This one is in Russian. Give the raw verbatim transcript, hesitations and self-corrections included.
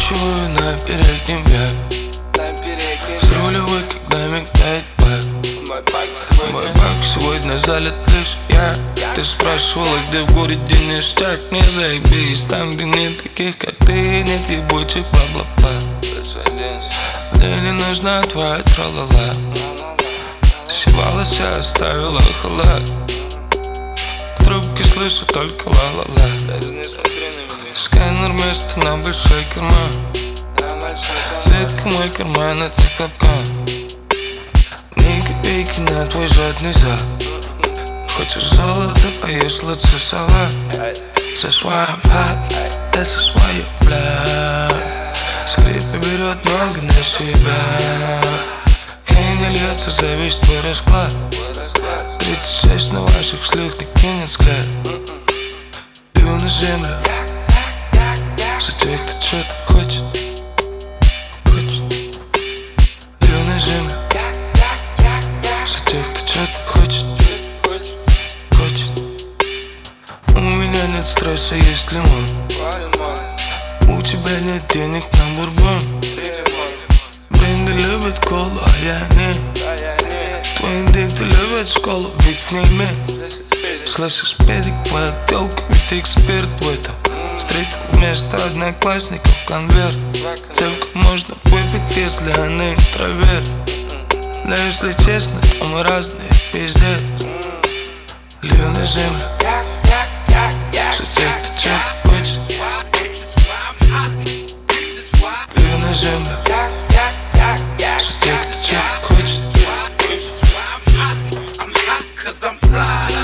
Поворачиваю на переднем я с рулевой, когда мигает бэк. Мой бак сегодня залит лишь я. Ты спрашивала, где в городе ништяк. Не заебись, там где нет таких, как ты. Нет ебучих бла-бла-бла. Мне не нужна твоя тралала. Севала вся, оставила халат. В трубке слышу только ла-ла-ла. Сканер вместо на большой карман. Редко мой карман, это капкан. Ни копейки на твой жадный зад. Хочешь золото, поешь лучше салат. That's why I'm hot, this is why you black. Скрип берет много на себя. Хей не льется, зависит твой расклад. Тридцать шесть на ваших шлюх не кинет взгляд. Лью на землю за тех, кто что-то хочет. Хочет. Лью на землю за тех, кто что-то хочет. Хочет. У меня нет стресса, есть лимон. У тебя нет денег на бурбон. Бренды любят колу, а я не. Твои дикты любят школу, ведь в ней мед. Слышишь, педик, моя телка, ведь эксперт в этом. Встретил вместо одноклассников конверт. Девку можно выпить, если она интроверт. Но если честно, то мы разные, пиздец. Лью на землю за тех, кто что-то хочет. Лью на землю за тех, кто что-то хочет.